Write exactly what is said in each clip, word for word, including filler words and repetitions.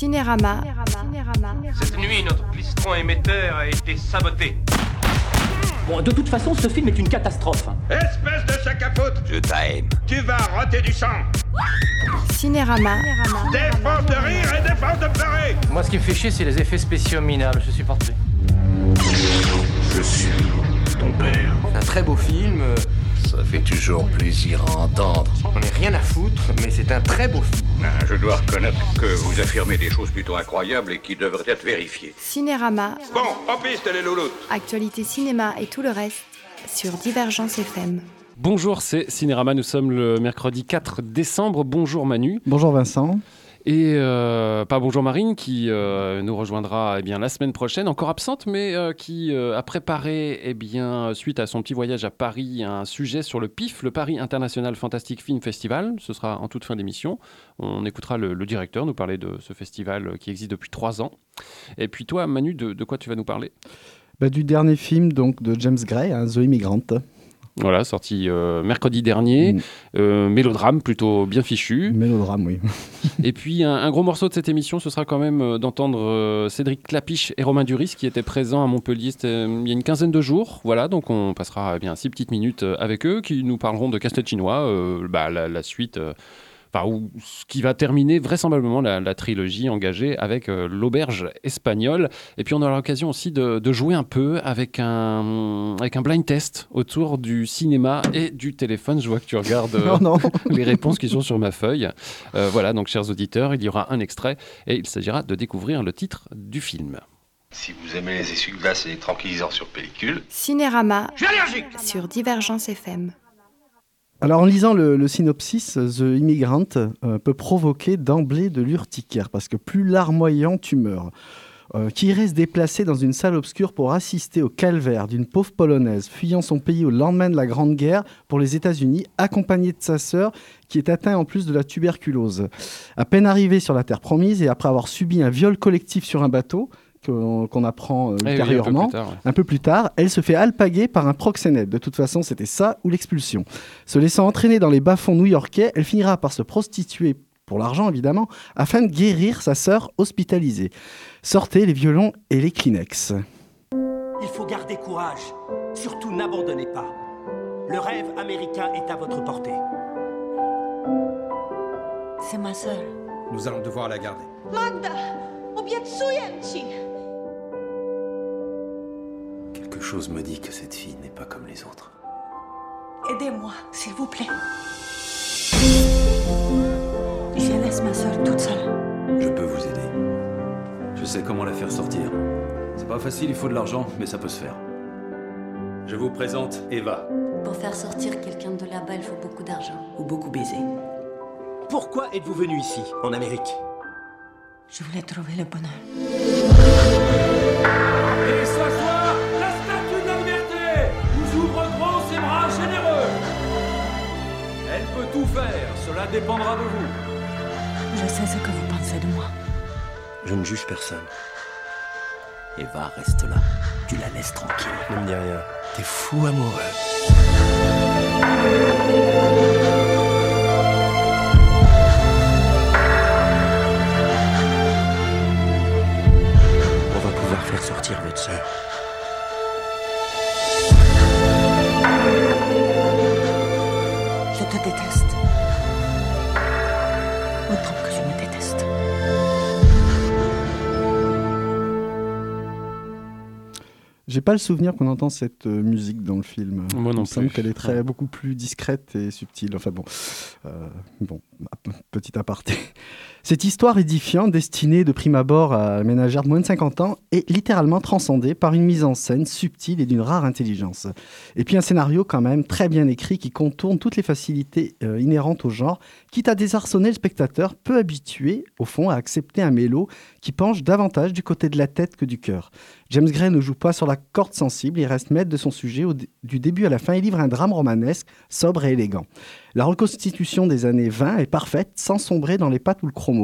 Cinérama. Cinérama. Cette nuit, notre plistron émetteur a été saboté. Bon, de toute façon, ce film est une catastrophe. Espèce de sac à foutre! Je t'aime. Tu vas roter du sang! Cinérama. Défense de rire et défense de pleurer! Moi, ce qui me fait chier, c'est les effets spéciaux minables. Je supporte plus. Je suis ton père. Un très beau film. Ça fait toujours plaisir à entendre. On n'est rien à foutre, mais c'est un très beau film. Ah, je dois reconnaître que vous affirmez des choses plutôt incroyables et qui devraient être vérifiées. Cinérama. Bon, en piste les louloutes! Actualité cinéma et tout le reste sur Divergence F M. Bonjour, c'est Cinérama, nous sommes le mercredi quatre décembre. Bonjour Manu. Bonjour Vincent. Et euh, pas bonjour Marine qui euh, nous rejoindra eh bien, la semaine prochaine, encore absente, mais euh, qui euh, a préparé, eh bien, suite à son petit voyage à Paris, un sujet sur le P I F, le Paris International Fantastic Film Festival. Ce sera en toute fin d'émission. On écoutera le, le directeur nous parler de ce festival qui existe depuis trois ans. Et puis toi Manu, de, de quoi tu vas nous parler ? Bah, du dernier film donc, de James Gray, hein, The Immigrant. Voilà, sorti euh, mercredi dernier, mmh. euh, mélodrame plutôt bien fichu. Mélodrame, oui. Et puis un, un gros morceau de cette émission, ce sera quand même euh, d'entendre euh, Cédric Clapiche et Romain Duris qui étaient présents à Montpellier euh, il y a une quinzaine de jours. Voilà, donc on passera eh bien six petites minutes euh, avec eux qui nous parleront de Casse-tête chinois, euh, bah, la, la suite... Euh, Enfin, ou ce qui va terminer vraisemblablement la, la trilogie engagée avec euh, l'auberge espagnole. Et puis on aura l'occasion aussi de, de jouer un peu avec un, avec un blind test autour du cinéma et du téléphone. Je vois que tu regardes euh, non, non. les réponses qui sont sur ma feuille. Euh, voilà, donc chers auditeurs, il y aura un extrait et il s'agira de découvrir le titre du film. Si vous aimez les essuie-glaces et les tranquillisants sur pellicule... Cinérama. Je suis allergique! Sur Divergence F M. Alors en lisant le, le synopsis, The Immigrant euh, peut provoquer d'emblée de l'urticaire parce que plus larmoyant tu meurs. Euh, qui irait se déplacer dans une salle obscure pour assister au calvaire d'une pauvre Polonaise fuyant son pays au lendemain de la Grande Guerre pour les États-Unis, accompagnée de sa sœur qui est atteinte en plus de la tuberculose. À peine arrivée sur la terre promise et après avoir subi un viol collectif sur un bateau, Qu'on, qu'on apprend euh, eh ultérieurement, oui, un, peu tard, ouais. un peu plus tard, elle se fait alpaguer par un proxénète. De toute façon, c'était ça ou l'expulsion. Se laissant entraîner dans les bas-fonds new-yorkais, elle finira par se prostituer, pour l'argent évidemment, afin de guérir sa sœur hospitalisée. Sortez les violons et les Kleenex. Il faut garder courage. Surtout n'abandonnez pas. Le rêve américain est à votre portée. C'est ma sœur. Nous allons devoir la garder. Magda, obiecuję ci. Quelque chose me dit que cette fille n'est pas comme les autres. Aidez-moi, s'il vous plaît. Je laisse ma sœur toute seule. Je peux vous aider. Je sais comment la faire sortir. C'est pas facile, il faut de l'argent, mais ça peut se faire. Je vous présente Eva. Pour faire sortir quelqu'un de là-bas, il faut beaucoup d'argent. Ou beaucoup baiser. Pourquoi êtes-vous venu ici, en Amérique ? Je voulais trouver le bonheur. Et ce soir, la statue de la liberté nous ouvre grand ses bras généreux. Elle peut tout faire, cela dépendra de vous. Je sais ce que vous pensez de moi. Je ne juge personne. Eva, reste là. Tu la laisses tranquille. Ne me dis rien. T'es fou amoureux. Faire sortir votre sœur. Je te déteste. Autant que je me déteste. J'ai pas le souvenir qu'on entend cette euh, musique dans le film. Moi non Il me semble plus. qu'elle est très, Ouais. beaucoup plus discrète et subtile. Enfin bon, euh, bon, petit aparté. Cette histoire édifiante, destinée de prime abord à la ménagère de moins de cinquante ans, est littéralement transcendée par une mise en scène subtile et d'une rare intelligence. Et puis un scénario quand même très bien écrit qui contourne toutes les facilités euh, inhérentes au genre, quitte à désarçonner le spectateur peu habitué, au fond, à accepter un mélo qui penche davantage du côté de la tête que du cœur. James Gray ne joue pas sur la corde sensible, il reste maître de son sujet au d- du début à la fin et livre un drame romanesque, sobre et élégant. La reconstitution des années vingt est parfaite, sans sombrer dans les pattes ou le chromo.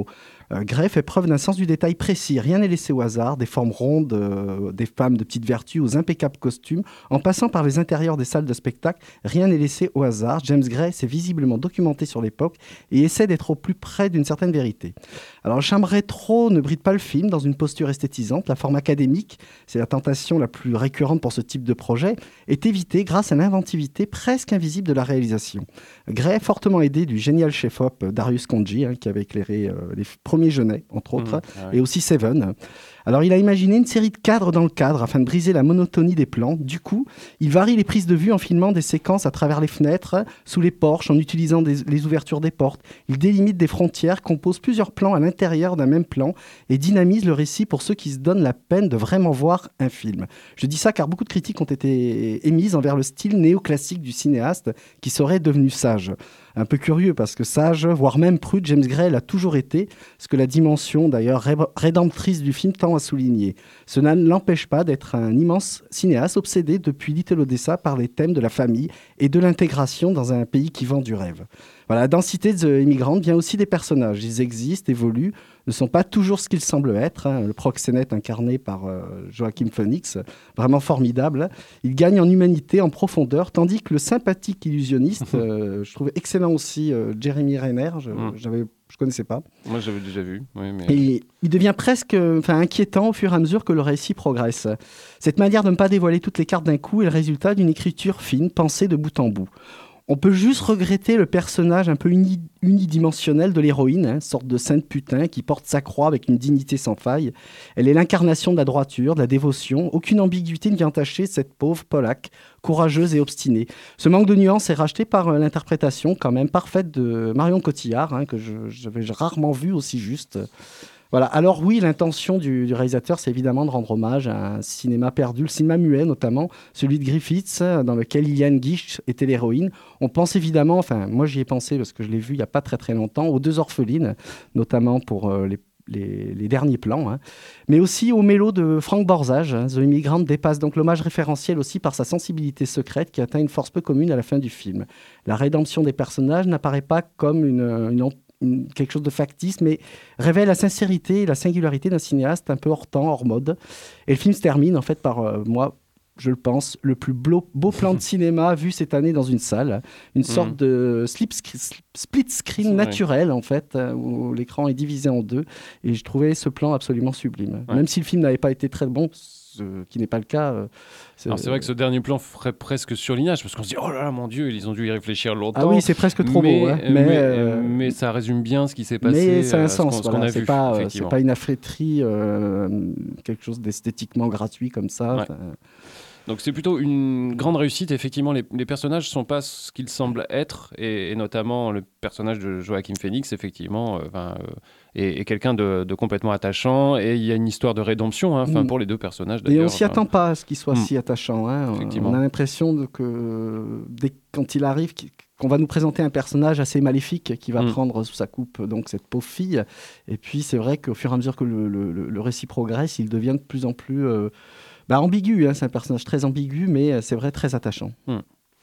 Euh, Gray fait preuve d'un sens du détail précis. Rien n'est laissé au hasard, des formes rondes, euh, des femmes de petite vertu aux impeccables costumes, en passant par les intérieurs des salles de spectacle, rien n'est laissé au hasard. James Gray s'est visiblement documenté sur l'époque et essaie d'être au plus près d'une certaine vérité. Alors le charme rétro ne bride pas le film dans une posture esthétisante. La forme académique, c'est la tentation la plus récurrente pour ce type de projet, est évitée grâce à l'inventivité presque invisible de la réalisation. Gray, fortement aidé du génial chef-op Darius Khondji, hein, qui avait éclairé euh, les premiers Genêts, entre autres, mmh, ah ouais. et aussi Seven. Alors, il a imaginé une série de cadres dans le cadre afin de briser la monotonie des plans. Du coup, il varie les prises de vue en filmant des séquences à travers les fenêtres, sous les porches, en utilisant des, les ouvertures des portes. Il délimite des frontières, compose plusieurs plans à l'intérieur d'un même plan et dynamise le récit pour ceux qui se donnent la peine de vraiment voir un film. Je dis ça car beaucoup de critiques ont été émises envers le style néoclassique du cinéaste qui serait devenu sage. Un peu curieux parce que sage, voire même prude, James Gray l'a toujours été, ce que la dimension d'ailleurs ré- rédemptrice du film tend à souligner. Cela ne l'empêche pas d'être un immense cinéaste obsédé depuis Little Odessa par les thèmes de la famille et de l'intégration dans un pays qui vend du rêve. Voilà, la densité de The Immigrant vient aussi des personnages. Ils existent, évoluent, ne sont pas toujours ce qu'ils semblent être. Hein. Le proxénète incarné par euh, Joaquin Phoenix, vraiment formidable. Il gagne en humanité, en profondeur, tandis que le sympathique illusionniste, euh, je trouve excellent aussi, euh, Jeremy Renner, je ne mm. connaissais pas. Moi, j'avais déjà vu. Oui, mais... Et il devient presque enfin, inquiétant au fur et à mesure que le récit progresse. Cette manière de ne pas dévoiler toutes les cartes d'un coup est le résultat d'une écriture fine, pensée de bout en bout. On peut juste regretter le personnage un peu uni- unidimensionnel de l'héroïne, hein, sorte de sainte putain qui porte sa croix avec une dignité sans faille. Elle est l'incarnation de la droiture, de la dévotion. Aucune ambiguïté ne vient entacher cette pauvre Polaque, courageuse et obstinée. Ce manque de nuance est racheté par euh, l'interprétation quand même parfaite de Marion Cotillard, hein, que je, j'avais rarement vue aussi juste. Voilà. Alors oui, l'intention du, du réalisateur, c'est évidemment de rendre hommage à un cinéma perdu, le cinéma muet notamment, celui de Griffiths, dans lequel Lillian Gish était l'héroïne. On pense évidemment, enfin moi j'y ai pensé parce que je l'ai vu il n'y a pas très très longtemps, aux deux orphelines, notamment pour euh, les, les, les derniers plans, hein. Mais aussi au mélo de Frank Borzage. Hein. The Immigrant dépasse donc l'hommage référentiel aussi par sa sensibilité secrète qui atteint une force peu commune à la fin du film. La rédemption des personnages n'apparaît pas comme une, une quelque chose de factice, mais révèle la sincérité et la singularité d'un cinéaste un peu hors temps, hors mode. Et le film se termine, en fait, par, euh, moi, je le pense, le plus beau, beau plan de cinéma vu cette année dans une salle. Une sorte mmh. de slip sc- split screen naturel, en fait, où l'écran est divisé en deux. Et je trouvais ce plan absolument sublime. Ouais. Même si le film n'avait pas été très bon, ce qui n'est pas le cas. Euh, c'est... Alors c'est vrai que ce dernier plan ferait presque surlignage, parce qu'on se dit, oh là là, mon Dieu, ils ont dû y réfléchir longtemps. Ah oui, c'est presque trop mais, beau. Hein. Mais, mais, euh, mais ça résume bien ce qui s'est passé. Mais ça a un euh, sens, ce qu'on, voilà. ce qu'on a c'est, vu, pas, euh, c'est pas une affaîtrie, euh, quelque chose d'esthétiquement gratuit comme ça. Ouais. Donc c'est plutôt une grande réussite. Effectivement, les, les personnages ne sont pas ce qu'ils semblent être, et, et notamment le personnage de Joaquin Phoenix, effectivement, euh, euh, est, est quelqu'un de, de complètement attachant, et il y a une histoire de rédemption hein, mmh. pour les deux personnages. D'ailleurs. Et on s'y euh, attend pas à ce qu'il soit mmh. si attachant. Hein. Effectivement. On a l'impression de que dès quand il arrive, qu'on va nous présenter un personnage assez maléfique qui va mmh. prendre sous sa coupe donc cette pauvre fille. Et puis c'est vrai qu'au fur et à mesure que le, le, le récit progresse, il devient de plus en plus euh, Bah, ambigu, hein, c'est un personnage très ambigu, mais c'est vrai très attachant. Hmm.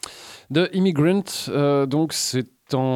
The Immigrant, euh, donc c'est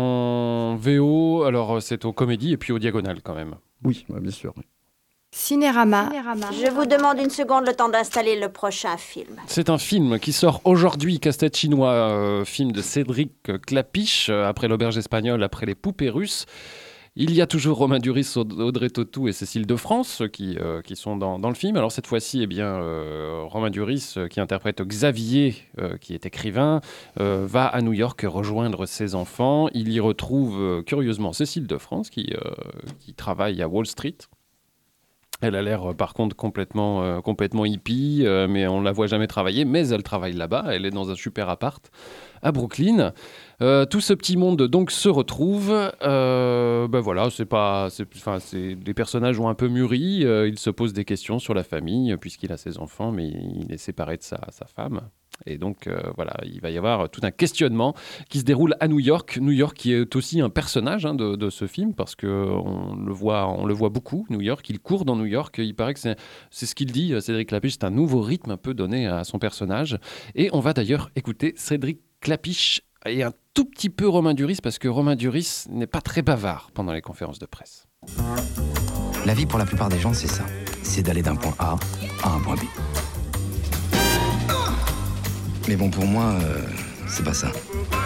en V O, alors c'est au Comédie et puis au Diagonale quand même. Oui, ouais, bien sûr. Oui. Cinérama. Cinérama. Je vous demande une seconde le temps d'installer le prochain film. C'est un film qui sort aujourd'hui, Casse-tête chinois, euh, film de Cédric Klapisch, euh, après l'auberge espagnole, après les poupées russes. Il y a toujours Romain Duris, Audrey Tautou et Cécile de France qui, euh, qui sont dans, dans le film. Alors cette fois-ci, eh bien, euh, Romain Duris, euh, qui interprète Xavier, euh, qui est écrivain, euh, va à New York rejoindre ses enfants. Il y retrouve euh, curieusement Cécile de France qui, euh, qui travaille à Wall Street. Elle a l'air, par contre, complètement, euh, complètement hippie, euh, mais on ne la voit jamais travailler. Mais elle travaille là-bas. Elle est dans un super appart à Brooklyn. Euh, tout ce petit monde donc se retrouve. Euh, ben voilà, c'est pas, c'est, enfin, c'est, les personnages ont un peu mûri. Euh, il se pose des questions sur la famille, puisqu'il a ses enfants, mais il est séparé de sa, sa femme. Et donc, euh, voilà, il va y avoir tout un questionnement qui se déroule à New York. New York qui est aussi un personnage hein, de, de ce film, parce qu'on le voit, on le voit beaucoup, New York. Il court dans New York. Il paraît que c'est, c'est ce qu'il dit, Cédric Klapisch. C'est un nouveau rythme un peu donné à son personnage. Et on va d'ailleurs écouter Cédric Klapisch et un tout petit peu Romain Duris, parce que Romain Duris n'est pas très bavard pendant les conférences de presse. La vie, pour la plupart des gens, c'est ça. C'est d'aller d'un point A à un point B. Mais bon, pour moi, euh, c'est pas ça.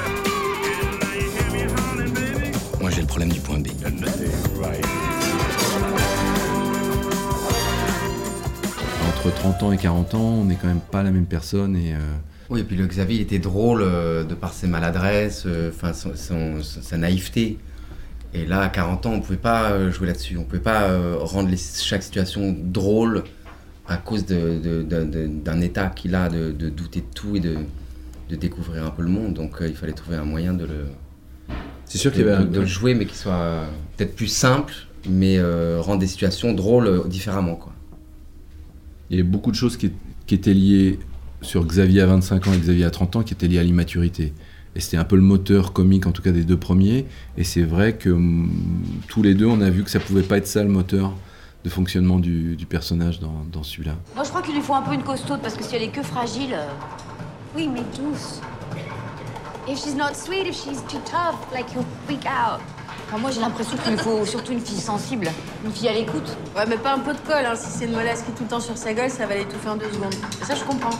Moi, j'ai le problème du point B. Entre trente ans et quarante ans, on n'est quand même pas la même personne et... Euh... Oui, et puis le Xavier, il était drôle euh, de par ses maladresses, enfin euh, son, son, son, sa naïveté. Et là, à quarante ans, on ne pouvait pas euh, jouer là-dessus. On ne pouvait pas euh, rendre les, chaque situation drôle à cause de, de, de, de, d'un état qu'il a de, de douter de tout et de, de découvrir un peu le monde. Donc euh, il fallait trouver un moyen de le, C'est sûr de, qu'il y avait de, un... de le jouer, mais qui soit euh, peut-être plus simple, mais euh, rendre des situations drôles euh, différemment, quoi. Il y avait beaucoup de choses qui, qui étaient liées sur Xavier à vingt-cinq ans et Xavier à trente ans qui étaient liées à l'immaturité. Et c'était un peu le moteur comique, en tout cas des deux premiers. Et c'est vrai que m- tous les deux, on a vu que ça pouvait pas être ça le moteur de fonctionnement du, du personnage dans, dans celui-là. Moi, je crois qu'il lui faut un peu une costaude, parce que si elle est que fragile... euh, Oui, mais douce. If she's not sweet, if she's too tough, like he'll freak out. Enfin, moi, j'ai l'impression qu'il lui faut surtout une fille sensible, une fille à l'écoute. Ouais, mais pas un pot de colle, hein. Si c'est une mollasse qui est tout le temps sur sa gueule, ça va l'étouffer en deux secondes. Ça, je comprends.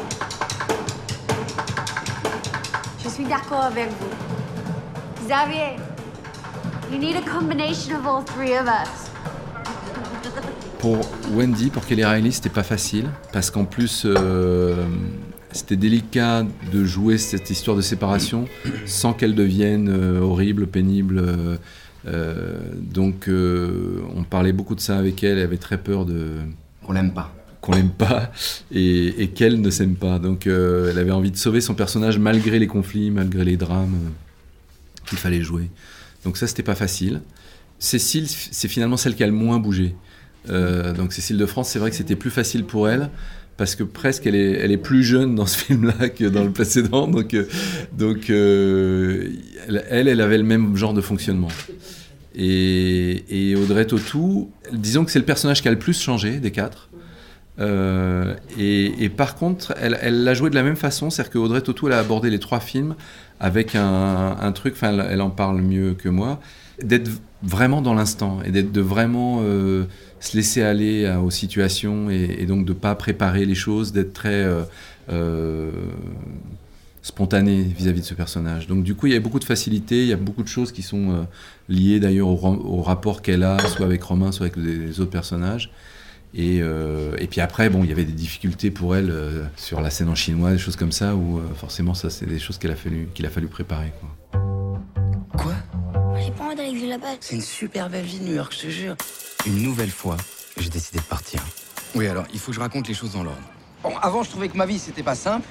Je suis d'accord avec vous. Xavier, you need a combination of all three of us. Pour Wendy, pour Kelly Reilly, c'était pas facile, parce qu'en plus, euh, c'était délicat de jouer cette histoire de séparation sans qu'elle devienne euh, horrible, pénible. Euh, euh, donc, euh, on parlait beaucoup de ça avec elle, elle avait très peur de... Qu'on l'aime pas. Qu'on l'aime pas, et, et qu'elle ne s'aime pas. Donc, euh, elle avait envie de sauver son personnage malgré les conflits, malgré les drames euh, qu'il fallait jouer. Donc ça, c'était pas facile. Cécile, c'est finalement celle qui a le moins bougé. Euh, donc Cécile de France, c'est vrai que c'était plus facile pour elle parce que presque elle est, elle est plus jeune dans ce film-là que dans le précédent, donc, euh, donc euh, elle, elle avait le même genre de fonctionnement. Et, et Audrey Tautou, disons que c'est le personnage qui a le plus changé des quatre. Euh, et, et par contre, elle, elle l'a joué de la même façon, c'est-à-dire qu'Audrey Tautou, elle a abordé les trois films avec un, un truc, enfin elle, elle en parle mieux que moi, d'être vraiment dans l'instant et d'être de vraiment euh, se laisser aller à, aux situations et, et donc de pas préparer les choses, d'être très euh, euh, spontané vis-à-vis de ce personnage. Donc du coup, il y a beaucoup de facilité, il y a beaucoup de choses qui sont euh, liées d'ailleurs au, au rapport qu'elle a, soit avec Romain, soit avec les autres personnages. Et, euh, et puis après, bon, il y avait des difficultés pour elle euh, sur la scène en chinois, des choses comme ça, où euh, forcément, ça, c'est des choses qu'il a fallu, qu'il a fallu préparer, quoi. Quoi? J'ai pas envie d'aller vivre là-bas. C'est une super belle vie, New York, je te jure. Une nouvelle fois, j'ai décidé de partir. Oui, alors, il faut que je raconte les choses dans l'ordre. Bon, avant, je trouvais que ma vie, c'était pas simple.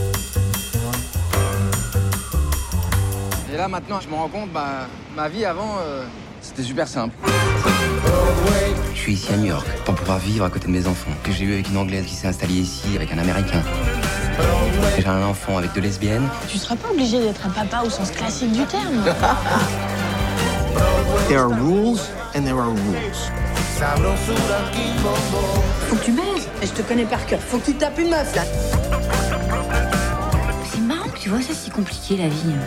Et là, maintenant, je me rends compte, bah, ma vie avant, euh, c'était super simple. Je suis ici à New York pour pouvoir vivre à côté de mes enfants, que j'ai eu avec une Anglaise qui s'est installée ici, avec un Américain. J'ai un enfant avec deux lesbiennes. Tu seras pas obligé d'être un papa au sens classique du terme. There are rules and there are rules. Faut que tu baises. Et je te connais par cœur. Faut que tu tapes une meuf, là. C'est marrant que tu vois ça si compliqué, la vie.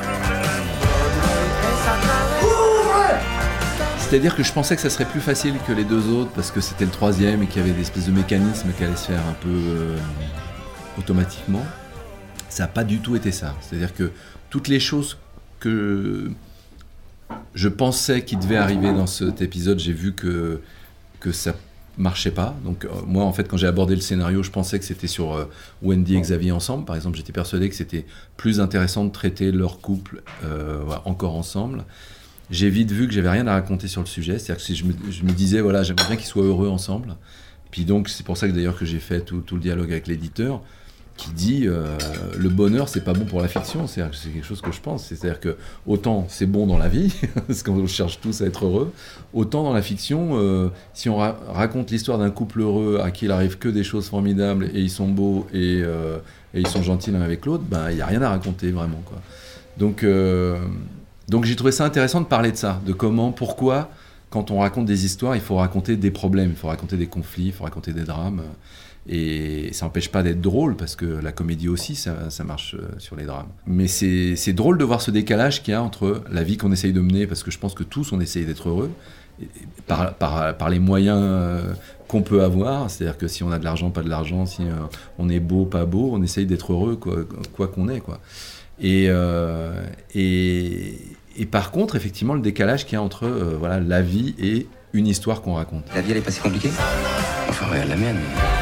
C'est-à-dire que je pensais que ça serait plus facile que les deux autres parce que c'était le troisième et qu'il y avait des espèces de mécanismes qui allaient se faire un peu euh, automatiquement. Ça n'a pas du tout été ça. C'est-à-dire que toutes les choses que je pensais qui devaient arriver dans cet épisode, j'ai vu que, que ça marchait pas. Donc euh, moi, en fait, quand j'ai abordé le scénario, je pensais que c'était sur euh, Wendy et Xavier ensemble. Par exemple, j'étais persuadé que c'était plus intéressant de traiter leur couple euh, voilà, encore ensemble. J'ai vite vu que j'avais rien à raconter sur le sujet, c'est-à-dire que si je, me, je me disais, voilà, j'aimerais bien qu'ils soient heureux ensemble. Puis donc, c'est pour ça que d'ailleurs que j'ai fait tout, tout le dialogue avec l'éditeur, qui dit, euh, le bonheur, c'est pas bon pour la fiction, c'est-à-dire que c'est quelque chose que je pense. C'est-à-dire que autant c'est bon dans la vie, parce qu'on cherche tous à être heureux, autant dans la fiction, euh, si on ra- raconte l'histoire d'un couple heureux à qui il arrive que des choses formidables, et ils sont beaux, et, euh, et ils sont gentils l'un avec l'autre, ben, il n'y a rien à raconter vraiment, quoi. Donc... Euh, Donc j'ai trouvé ça intéressant de parler de ça, de comment, pourquoi, quand on raconte des histoires, il faut raconter des problèmes, il faut raconter des conflits, il faut raconter des drames. Et ça n'empêche pas d'être drôle, parce que la comédie aussi, ça, ça marche sur les drames. Mais c'est, c'est drôle de voir ce décalage qu'il y a entre la vie qu'on essaye de mener, parce que je pense que tous, on essaye d'être heureux, par, par, par les moyens euh, qu'on peut avoir, c'est-à-dire que si on a de l'argent, pas de l'argent, si euh, on est beau, pas beau, on essaye d'être heureux quoi, quoi qu'on ait, quoi. Et, euh, et, et par contre, effectivement, le décalage qu'il y a entre euh, voilà, la vie et une histoire qu'on raconte. La vie, elle est pas si compliquée. Enfin, regarde la mienne.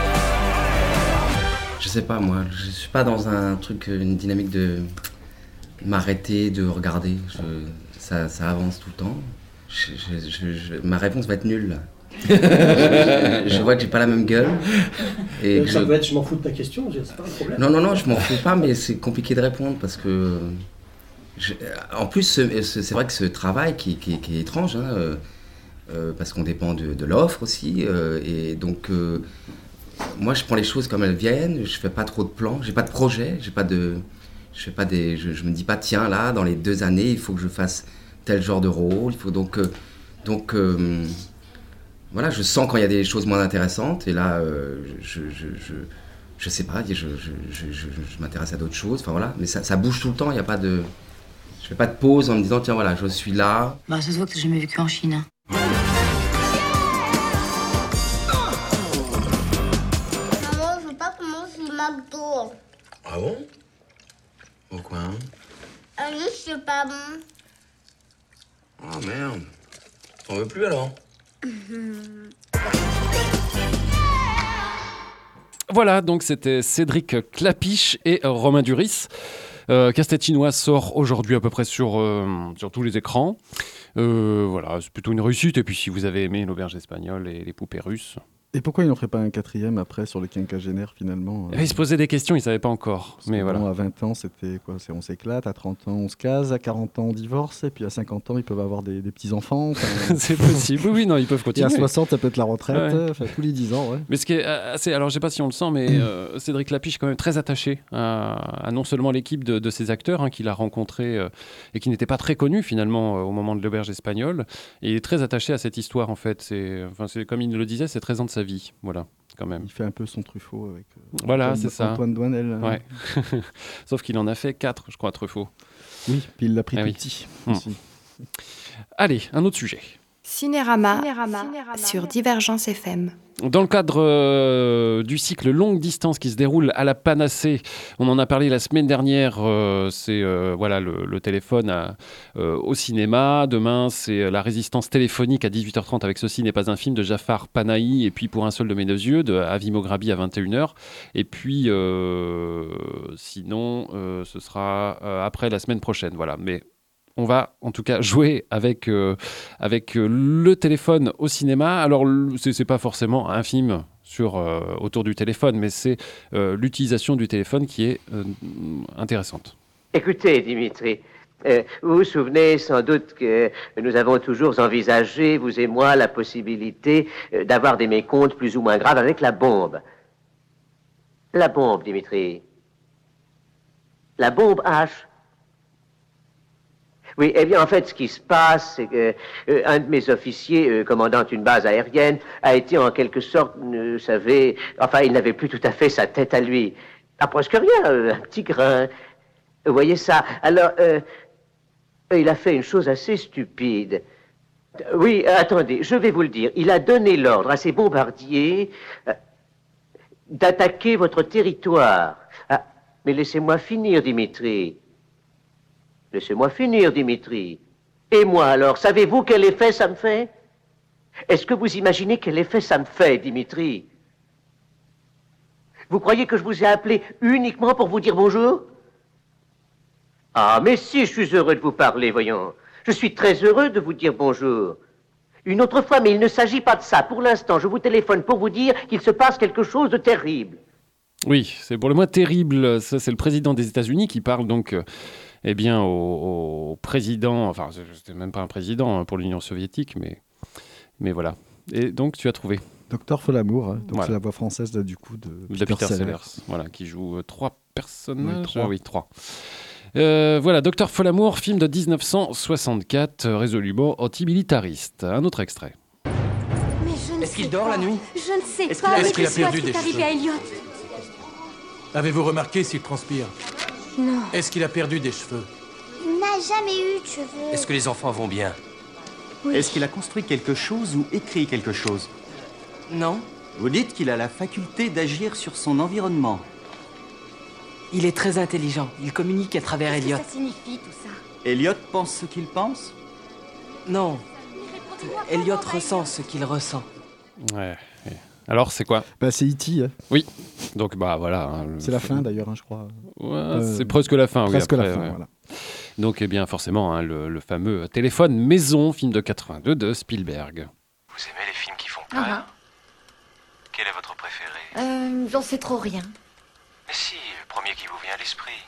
Je sais pas, moi, je suis pas dans un truc, une dynamique de m'arrêter, de regarder. Je, ça, ça avance tout le temps. Je, je, je, je, ma réponse va être nulle, là. je, je vois que j'ai pas la même gueule. Et ça je... peut être je m'en fous de ta question, c'est pas un problème. Non, non, non, je m'en fous pas, mais c'est compliqué de répondre parce que. Je... En plus, ce, ce, c'est vrai que ce travail qui, qui, qui est étrange, hein, euh, euh, parce qu'on dépend de, de l'offre aussi, euh, et donc. Euh, Moi, je prends les choses comme elles viennent. Je fais pas trop de plans. J'ai pas de projet. J'ai pas de. Je fais pas des. Je, je me dis pas tiens là, dans les deux années, il faut que je fasse tel genre de rôle. Il faut donc euh, donc euh, voilà. Je sens quand il y a des choses moins intéressantes. Et là, euh, je, je je je sais pas. Je je je je, je m'intéresse à d'autres choses. Enfin voilà. Mais ça, ça bouge tout le temps. Il y a pas de. Je fais pas de pause en me disant tiens voilà, je suis là. Bah ça se voit que t'as jamais vécu en Chine. McDo. Ah bon? Pourquoi? Ah non, c'est pas bon. Oh merde. T'en veux plus alors? Voilà, donc c'était Cédric Klapisch et Romain Duris. Euh, Casse-tête chinois sort aujourd'hui à peu près sur, euh, sur tous les écrans. Euh, voilà, c'est plutôt une réussite. Et puis si vous avez aimé l'auberge espagnole et les poupées russes... Et pourquoi ils n'en feraient pas un quatrième après sur le quinquagénaire finalement euh... Ils se posaient des questions, ils ne savaient pas encore. Parce mais voilà. Bon, à vingt ans, c'était quoi? C'est on s'éclate, à trente ans, on se case, à quarante ans, on divorce, et puis à cinquante ans, ils peuvent avoir des, des petits-enfants. Enfin... c'est possible, oui, non, ils peuvent continuer. Et à soixante, ça peut être la retraite, ouais. Enfin, tous les dix ans. Ouais. Mais ce qui est assez. Alors, je ne sais pas si on le sent, mais euh, Cédric Klapisch est quand même très attaché à, à non seulement l'équipe de, de ses acteurs, hein, qu'il a rencontrés euh, et qui n'étaient pas très connus finalement euh, au moment de l'auberge espagnole. Et il est très attaché à cette histoire en fait. C'est, enfin, c'est, comme il le disait, c'est treize ans de sa vie. Voilà. Quand même. Il fait un peu son Truffaut avec euh, voilà, Antoine, c'est ça. Antoine Douanel. Hein. Ouais. Sauf qu'il en a fait quatre, je crois, Truffaut. Oui, puis il l'a pris ah, tout oui. petit. Hum. Allez, un autre sujet. Cinérama, Cinérama, Cinérama sur Divergence F M. Dans le cadre euh, du cycle longue distance qui se déroule à la Panacée, on en a parlé la semaine dernière, euh, c'est euh, voilà, le, le téléphone à, euh, au cinéma. Demain, c'est la résistance téléphonique à dix-huit heures trente avec Ceci n'est pas un film de Jafar Panahi et puis Pour un seul de mes deux yeux de Avi Mograbi à vingt et une heures. Et puis, euh, sinon, euh, ce sera euh, après la semaine prochaine. Voilà, mais... On va en tout cas jouer avec, euh, avec euh, le téléphone au cinéma. Alors, c'est, c'est pas forcément un film sur, euh, autour du téléphone, mais c'est euh, l'utilisation du téléphone qui est euh, intéressante. Écoutez, Dimitri, euh, vous vous souvenez sans doute que nous avons toujours envisagé, vous et moi, la possibilité euh, d'avoir des mécomptes plus ou moins graves avec la bombe. La bombe, Dimitri. La bombe H. Oui, eh bien, en fait, ce qui se passe, c'est que euh, un de mes officiers, euh, commandant une base aérienne, a été en quelque sorte, euh, vous savez, enfin, il n'avait plus tout à fait sa tête à lui. Ah, presque rien, euh, un petit grain. Vous voyez ça? Alors, euh, il a fait une chose assez stupide. Oui, attendez, je vais vous le dire. Il a donné l'ordre à ses bombardiers euh, d'attaquer votre territoire. Ah, mais laissez-moi finir, Dimitri. Laissez-moi finir, Dimitri. Et moi, alors, savez-vous quel effet ça me fait? Est-ce que vous imaginez quel effet ça me fait, Dimitri? Vous croyez que je vous ai appelé uniquement pour vous dire bonjour? Ah, mais si, je suis heureux de vous parler, voyons. Je suis très heureux de vous dire bonjour. Une autre fois, mais il ne s'agit pas de ça. Pour l'instant, je vous téléphone pour vous dire qu'il se passe quelque chose de terrible. Oui, c'est pour le moins terrible. Ça, c'est le président des États-Unis qui parle donc... Euh... Eh bien, au, au président, enfin, c'était même pas un président hein, pour l'Union soviétique, mais, mais voilà. Et donc, tu as trouvé Docteur Folamour, hein, donc voilà. C'est la voix française là, du coup de, de Peter, Peter Sellers. Sellers, voilà, qui joue euh, trois personnages. Oui, trois. Ah, oui, trois. Euh, voilà, Docteur Folamour, film de dix-neuf cent soixante-quatre, euh, résolument antimilitariste. Un autre extrait. Mais je ne Est-ce sais qu'il dort pas. la nuit? Je ne sais Est-ce pas. qu'il a- est-ce qu'il a mais je perdu sais des ce qui est arrivé à Elliot. Avez-vous remarqué s'il transpire? Non. Est-ce qu'il a perdu des cheveux? Il n'a jamais eu de cheveux. Est-ce que les enfants vont bien? Oui. Est-ce qu'il a construit quelque chose ou écrit quelque chose? Non. Vous dites qu'il a la faculté d'agir sur son environnement. Il est très intelligent. Il communique à travers Qu'est-ce que Elliot. ça signifie tout ça? Elliot pense ce qu'il pense? Non. Elliot ressent ce qu'il ressent. Ouais. ouais. Alors, c'est quoi? Bah, c'est E T Hein. Oui. Donc, bah voilà. hein, le- C'est la fin d'ailleurs, hein, je crois. Ouais, Euh, c'est presque la fin. presque oui, la après, fin, ouais. voilà. Donc, eh bien, forcément, hein, le, le fameux téléphone maison, film de quatre-vingt-deux de Spielberg. Vous aimez les films qui font Ah, peur? Quel est votre préféré? Euh, j'en sais trop rien. Mais si, le premier qui vous vient à l'esprit.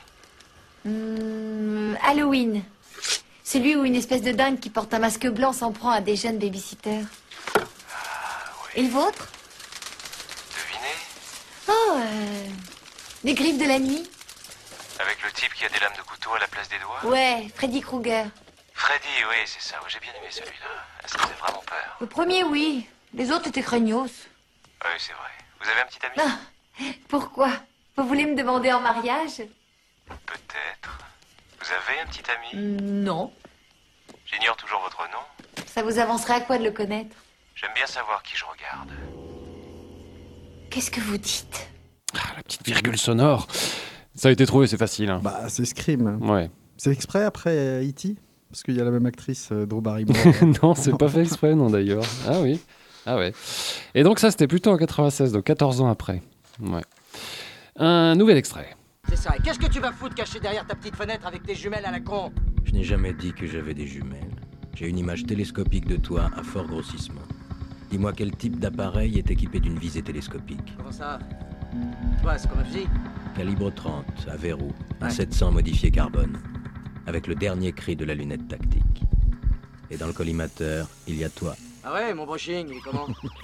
Hum, Halloween. Celui où une espèce de dingue qui porte un masque blanc s'en prend à des jeunes babysitters. Et le vôtre? Devinez? Oh, euh, les griffes de la nuit? Avec le type qui a des lames de couteau à la place des doigts? Ouais, Freddy Krueger. Freddy, oui, c'est ça. J'ai bien aimé celui-là. Ça faisait vraiment peur. Le premier, oui. Les autres étaient craignos. Oui, c'est vrai. Vous avez un petit ami? Ah, pourquoi? Vous voulez me demander en mariage? Peut-être. Vous avez un petit ami? Hum, Non. J'ignore toujours votre nom. Ça vous avancerait à quoi de le connaître? J'aime bien savoir qui je regarde. Qu'est-ce que vous dites? Ah, la petite virgule sonore. Ça a été trouvé, c'est facile. Hein. Bah, c'est Scream. Ouais. C'est exprès après euh, E T Parce qu'il y a la même actrice, euh, Drew Barrymore. non, c'est pas fait exprès, non, d'ailleurs. Ah oui. Ah ouais. Et donc, ça, c'était plutôt en quatre-vingt-seize, donc quatorze ans après. Ouais. Un nouvel extrait. C'est ça. Et qu'est-ce que tu vas foutre caché derrière ta petite fenêtre avec tes jumelles à la con? Je n'ai jamais dit que j'avais des jumelles. J'ai une image télescopique de toi à fort grossissement. Dis-moi quel type d'appareil est équipé d'une visée télescopique. Comment ça? Toi, c'est comme un fusil? Calibre trente, à verrou, un sept cents modifié carbone. Avec le dernier cri de la lunette tactique. Et dans le collimateur, il y a toi. Ah ouais, mon brushing, il est comment?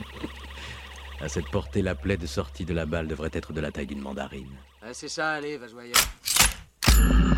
À cette portée, la plaie de sortie de la balle devrait être de la taille d'une mandarine. Ah, c'est ça, allez, va jouer ailleurs.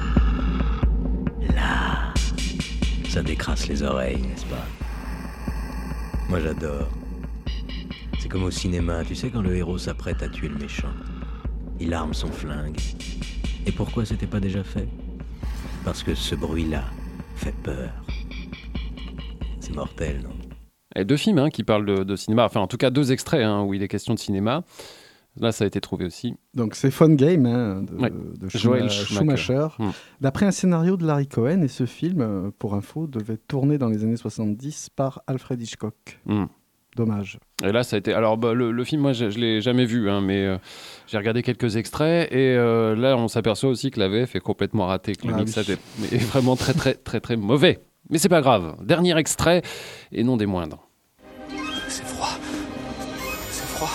Là, ça décrasse les oreilles, n'est-ce pas? Moi, j'adore. C'est comme au cinéma, tu sais, quand le héros s'apprête à tuer le méchant. Il arme son flingue. Et pourquoi c'était pas déjà fait? Parce que ce bruit-là fait peur. C'est mortel, non? Et deux films hein, qui parlent de, de cinéma, enfin en tout cas deux extraits hein, où il est question de cinéma. Là, ça a été trouvé aussi. Donc c'est Fun Game hein, de, ouais. de Joel Schumacher. Schumacher. Hum. D'après un scénario de Larry Cohen, et ce film, euh, pour info, devait tourner dans les années soixante-dix par Alfred Hitchcock. Hum. Dommage. Et là, ça a été. Alors, bah, le, le film, moi, je, je l'ai jamais vu, hein, mais euh, j'ai regardé quelques extraits et euh, là, on s'aperçoit aussi que la V F est complètement ratée, que le ah, mixage oui. est, est vraiment très, très, très, très mauvais. Mais c'est pas grave. Dernier extrait et non des moindres. C'est froid. C'est froid.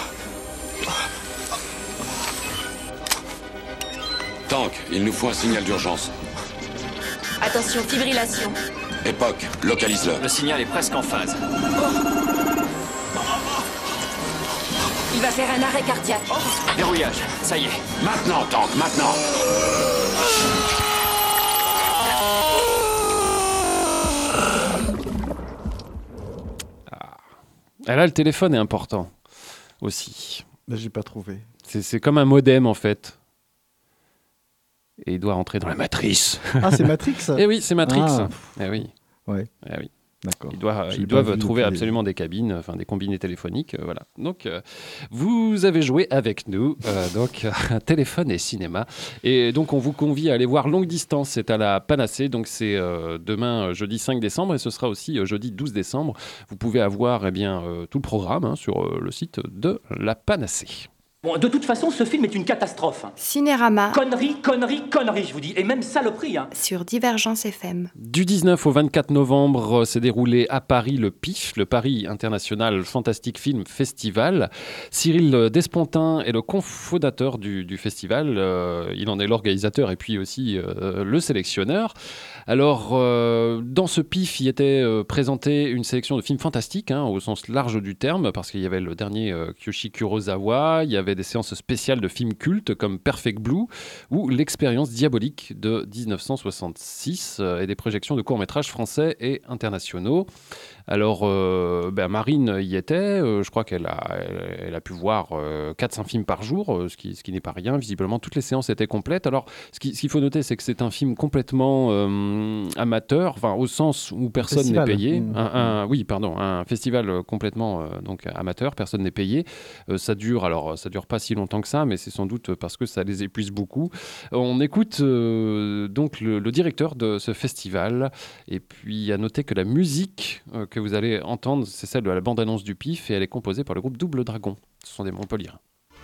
Tank, il nous faut un signal d'urgence. Attention, fibrillation. Époque, localise-le. Le signal est presque en phase. Il va faire un arrêt cardiaque. Verrouillage, ça y est. Maintenant, Tank, maintenant. Ah. Et là, le téléphone est important aussi. Là, j'ai pas trouvé. C'est, c'est comme un modem en fait. Et il doit rentrer dans la matrice. Ah, c'est Matrix. Eh oui, c'est Matrix. Ah. Eh oui. Ouais. Eh oui. D'accord. Ils doivent, J'ai ils pas doivent vu trouver depuis. absolument des cabines, enfin des combinés téléphoniques, euh, voilà. Donc, euh, vous avez joué avec nous, euh, donc euh, téléphone et cinéma, et donc on vous convie à aller voir Longue Distance. C'est à la Panacée, donc c'est euh, demain euh, jeudi cinq décembre, et ce sera aussi euh, jeudi douze décembre. Vous pouvez avoir eh bien euh, tout le programme hein, sur euh, le site de la Panacée. Bon, de toute façon, ce film est une catastrophe. Cinérama. Connerie, connerie, connerie, je vous dis. Et même saloperie, hein. Sur Divergence F M. Du dix-neuf au vingt-quatre novembre, s'est déroulé à Paris le P I F, le Paris International Fantastic Film Festival. Cyril Despontin est le cofondateur du, du festival. Euh, il en est l'organisateur et puis aussi euh, le sélectionneur. Alors, euh, dans ce P I F, il était euh, présenté une sélection de films fantastiques, hein, au sens large du terme, parce qu'il y avait le dernier euh, Kyoshi Kurosawa, il y avait avait des séances spéciales de films cultes comme Perfect Blue ou L'expérience diabolique de dix-neuf cent soixante-six euh, et des projections de courts-métrages français et internationaux. Alors, euh, ben Marine y était. Euh, je crois qu'elle a, elle, elle a pu voir euh, quatre à cinq films par jour, euh, ce qui, ce qui n'est pas rien. Visiblement, toutes les séances étaient complètes. Alors, ce, qui, ce qu'il faut noter, c'est que c'est un film complètement euh, amateur, enfin, au sens où personne Festival. n'est payé. Mmh. Un, un, oui, pardon, un festival complètement euh, donc, amateur, personne n'est payé. Euh, ça dure, alors, ça dure pas si longtemps que ça, mais c'est sans doute parce que ça les épuise beaucoup. On écoute euh, donc le, le directeur de ce festival. Et puis, à noter que la musique euh, que vous allez entendre, c'est celle de la bande-annonce du P I F et elle est composée par le groupe Double Dragon. Ce sont des Montpelliérains.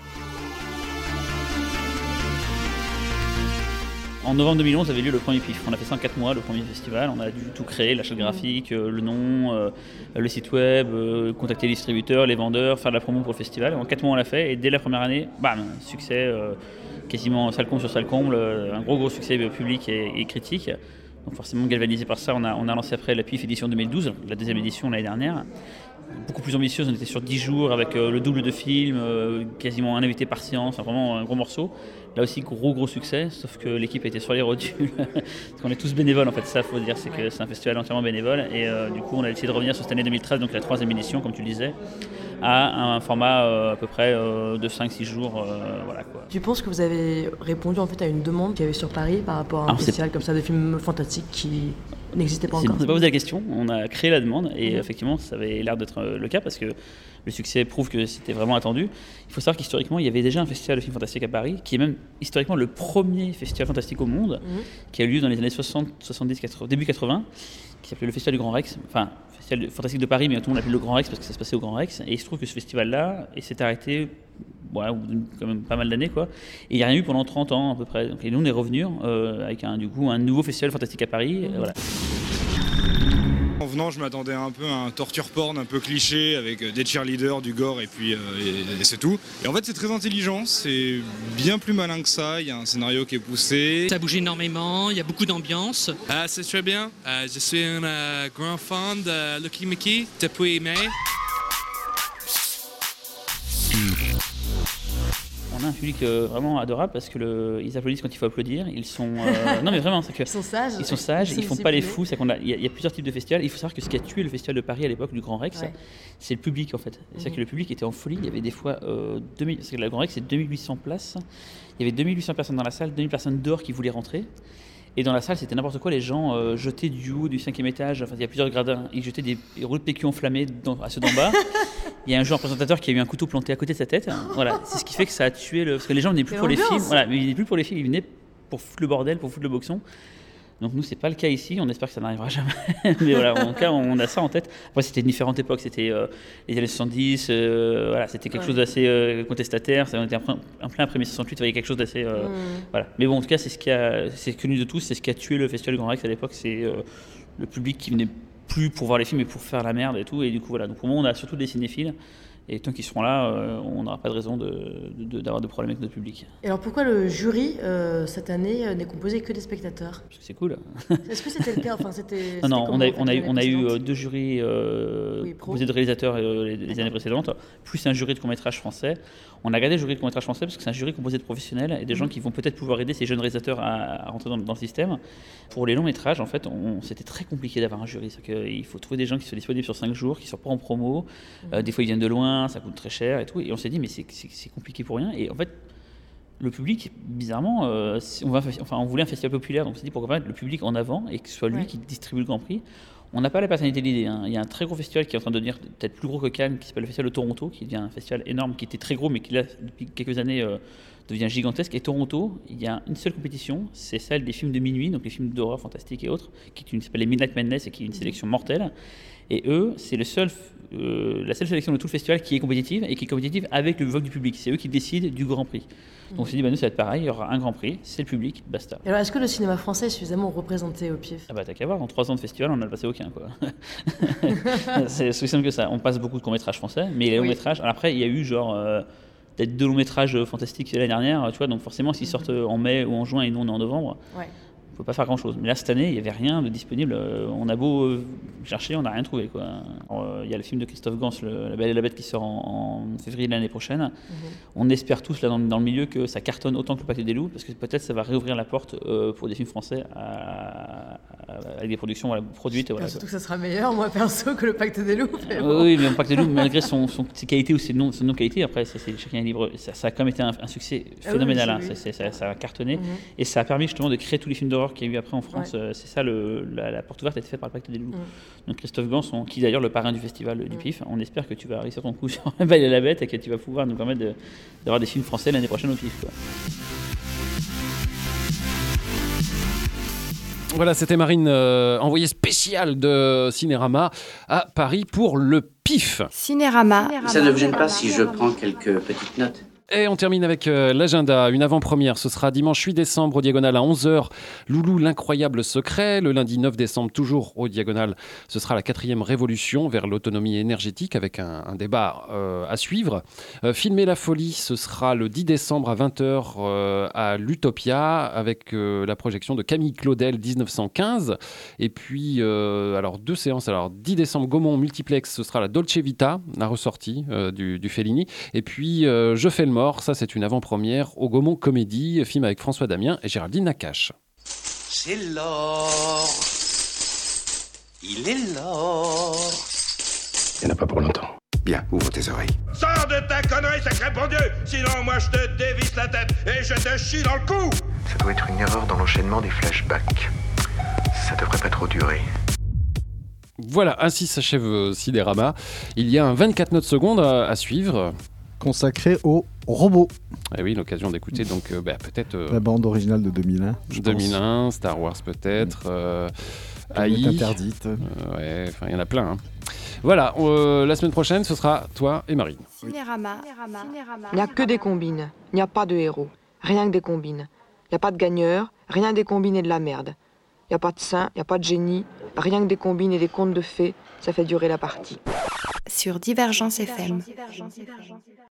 En novembre deux mille onze avait lieu le premier P I F. On a fait ça en quatre mois, le premier festival. On a dû tout créer, la charte graphique, euh, le nom, euh, le site web, euh, contacter les distributeurs, les vendeurs, faire de la promo pour le festival. En quatre mois on l'a fait et dès la première année, bam, succès, euh, quasiment salle comble sur salle comble, euh, un gros gros succès public et, et critique. Donc forcément galvanisé par ça, on a, on a lancé après la P I F édition deux mille douze, la deuxième édition l'année dernière. Beaucoup plus ambitieuse, on était sur dix jours avec euh, le double de films, euh, quasiment un invité par séance, enfin, vraiment un gros morceau. Là aussi, gros gros succès, sauf que l'équipe était sur les rotules, parce qu'on est tous bénévoles en fait, ça faut dire, c'est que c'est un festival entièrement bénévole. Et euh, du coup, on a décidé de revenir sur cette année deux mille treize, donc la troisième édition, comme tu le disais, à un format euh, à peu près euh, de cinq six jours. Euh, voilà, quoi. Tu penses que vous avez répondu en fait à une demande qu'il y avait sur Paris par rapport à un Alors, festival c'est... comme ça de films fantastiques qui n'existait pas c'est, encore? C'est pas posé la question, on a créé la demande et mmh. effectivement ça avait l'air d'être le cas parce que le succès prouve que c'était vraiment attendu. Il faut savoir qu'historiquement il y avait déjà un festival de films fantastiques à Paris qui est même historiquement le premier festival fantastique au monde, mmh. qui a eu lieu dans les années soixante, soixante-dix, quatre-vingts, début quatre-vingts, qui s'appelait le Festival du Grand Rex, enfin Festival fantastique de Paris mais tout le monde l'appelait le Grand Rex parce que ça se passait au Grand Rex et il se trouve que ce festival là il s'est arrêté ouais, quand même pas mal d'années quoi. Et il n'y a rien eu pendant trente ans à peu près. Donc, et nous on est revenus euh, avec un, du coup, un nouveau festival fantastique à Paris. Mmh. Voilà. En venant, je m'attendais un peu à un torture porn un peu cliché avec des cheerleaders, du gore et puis euh, et, et c'est tout. Et en fait, c'est très intelligent, c'est bien plus malin que ça. Il y a un scénario qui est poussé. Ça bouge énormément, il y a beaucoup d'ambiance. Euh, c'est très bien. Euh, je suis un euh, grand fan de Lucky Mickey depuis mai. On a un public euh, vraiment adorable parce que le, ils applaudissent quand il faut applaudir. Ils sont euh, non mais vraiment c'est que ils sont sages. Ils sont sages. Ils, ils font pas les fous. C'est qu'on a il y, y a plusieurs types de festivals. Il faut savoir que ce qui a tué le festival de Paris à l'époque du Grand Rex, ouais. c'est le public en fait. C'est mm-hmm. que le public était en folie. Il y avait des fois euh, deux mille, parce que le Grand Rex c'est deux mille huit cents places. Il y avait deux mille huit cents personnes dans la salle, deux mille personnes dehors qui voulaient rentrer. Et dans la salle, c'était n'importe quoi. Les gens euh, jetaient du haut du cinquième étage. Enfin, il y a plusieurs gradins. Ils jetaient des rouleaux de P Q enflammés dans, à ceux d'en bas. Il y a un joueur présentateur qui a eu un couteau planté à côté de sa tête. Voilà, c'est ce qui fait que ça a tué le. Parce que les gens venaient plus pour les films. Voilà, mais ils venaient plus pour les films. Ils venaient pour foutre le bordel, pour foutre le boxon. Donc nous, c'est pas le cas ici. On espère que ça n'arrivera jamais. Mais voilà, en tout cas, on a ça en tête. Après, c'était une différente époque. C'était euh, les années soixante-dix. Euh, voilà, c'était quelque ouais. chose d'assez euh, contestataire. On était en plein après mai soixante-huit. Il y avait quelque chose d'assez. Euh, mm. Voilà. Mais bon, en tout cas, c'est ce qui a, c'est connu de tous. C'est ce qui a tué le Festival du Grand Rex à l'époque. C'est euh, le public qui venait plus pour voir les films, mais pour faire la merde et tout. Et du coup, voilà. Donc pour moi, on a surtout des cinéphiles. Et tant qu'ils seront là, euh, on n'aura pas de raison de, de, d'avoir de problème avec notre public. Et alors pourquoi le jury, euh, cette année, euh, n'est composé que des spectateurs ? Parce que c'est cool. Est-ce que c'était le cas enfin, c'était, Non, non, c'était on a, en fait, on a, eu, on a eu euh, deux jurys euh, oui, composés de réalisateurs euh, les, les années précédentes, plus un jury de court-métrage français. On a gardé le jury de court-métrage français parce que c'est un jury composé de professionnels et des mmh. gens qui vont peut-être pouvoir aider ces jeunes réalisateurs à, à rentrer dans, dans le système. Pour les longs-métrages, en fait, on, c'était très compliqué d'avoir un jury. C'est qu'il faut trouver des gens qui soient disponibles sur cinq jours, qui ne soient pas en promo. Mmh. Euh, des fois, ils viennent de loin, ça coûte très cher et tout. Et on s'est dit, mais c'est, c'est, c'est compliqué pour rien. Et en fait, le public, bizarrement, euh, on, va, enfin, on voulait un festival populaire, donc on s'est dit pourquoi pas mettre le public en avant et que ce soit lui ouais. qui distribue le Grand Prix. On n'a pas la personnalité de l'idée. Hein. Il y a un très gros festival qui est en train de devenir peut-être plus gros que Cannes, qui s'appelle le Festival de Toronto, qui devient un festival énorme, qui était très gros, mais qui là, depuis quelques années, euh, devient gigantesque. Et Toronto, il y a une seule compétition, c'est celle des films de minuit, donc les films d'horreur fantastiques et autres, qui, est une, qui s'appelle les Midnight Madness et qui est une sélection mortelle. Et eux, c'est le seul, euh, la seule sélection de tout le festival qui est compétitive et qui est compétitive avec le vote du public. C'est eux qui décident du Grand Prix. Donc on s'est dit, bah, nous ça va être pareil, il y aura un Grand Prix, c'est le public, basta. Et alors est-ce que le cinéma français est suffisamment représenté au P I F ? Ah bah t'as qu'à voir, dans trois ans de festival, on n'a passé aucun quoi. C'est aussi simple que ça. On passe beaucoup de courts-métrages français, mais les longs-métrages, alors après il y a eu genre euh, peut-être deux longs-métrages fantastiques l'année dernière, tu vois, donc forcément s'ils sortent en mai ou en juin et nous on est en novembre. Ouais. peut pas faire grand-chose. Mais là, cette année, il n'y avait rien de disponible. Euh, on a beau euh, chercher, on n'a rien trouvé, quoi. Alors, euh, il y a le film de Christophe Gans, le, La Belle et la Bête, qui sort en, en février de l'année prochaine. Mm-hmm. On espère tous, là, dans, dans le milieu, que ça cartonne autant que le Pacte des loups, parce que peut-être ça va réouvrir la porte euh, pour des films français à, à, avec des productions voilà, produites. Voilà, surtout que ça sera meilleur, moi, perso, que le Pacte des loups. Mais euh, bon. Oui, mais le Pacte des loups, malgré son, son, ses qualités ou ses non, son non-qualités, après, ça, c'est, chacun est libre. Ça, ça a quand même été un, un succès phénoménal. Ah oui, hein, ça, ça, ça a cartonné. Mm-hmm. Et ça a permis justement de créer tous les films d'horreur qu'il y a eu après en France. Ouais. Euh, c'est ça, le, la, la porte ouverte a été faite par le Pacte des loups. Mm. Donc Christophe Gans, on, qui est d'ailleurs le parrain du festival mm. du P I F, on espère que tu vas réussir ton coup sur La Belle et la Bête et que tu vas pouvoir nous permettre de, d'avoir des films français l'année prochaine au P I F, quoi. Voilà, c'était Marine, euh, envoyée spéciale de Cinérama à Paris pour le P I F. Cinérama. Ça ne vous gêne pas si je prends quelques petites notes ? Et on termine avec euh, l'agenda. Une avant-première, ce sera dimanche huit décembre au Diagonal à onze heures. Loulou, l'incroyable secret. Le lundi neuf décembre, toujours au Diagonal, ce sera la quatrième révolution vers l'autonomie énergétique avec un, un débat euh, à suivre. Euh, Filmer la folie, ce sera le dix décembre à vingt heures euh, à l'Utopia avec euh, la projection de Camille Claudel dix-neuf cent quinze. Et puis, euh, alors deux séances. Alors dix décembre, Gaumont Multiplex, ce sera la Dolce Vita, la ressortie euh, du, du Fellini. Et puis, euh, Je fais le mort. Ça, c'est une avant-première au Gaumont Comédie, film avec François Damien et Géraldine Nakache. C'est l'or. Il est l'or. Il n'y en a pas pour longtemps. Bien, ouvre tes oreilles. Sors de ta connerie, sacré bon Dieu! Sinon, moi, je te dévisse la tête et je te chie dans le cou! Ça doit être une erreur dans l'enchaînement des flashbacks. Ça devrait pas trop durer. Voilà, ainsi s'achève euh, Cinérama. Il y a un vingt-quatre notes secondes à, à suivre. Consacré aux robots. Eh oui, l'occasion d'écouter donc euh, bah, peut-être... Euh, la bande originale de deux mille un, je deux mille un, pense. Star Wars peut-être, euh, A I. interdite. Euh, ouais, enfin il y en a plein. Hein. Voilà, euh, la semaine prochaine, ce sera toi et Marine. Cinérama. Il n'y a que des combines, il n'y a pas de héros, rien que des combines. Il n'y a pas de gagneurs, rien que des combines et de la merde. Il n'y a pas de saint, il n'y a pas de génie, rien que des combines et des contes de fées, ça fait durer la partie. Sur Divergence F M.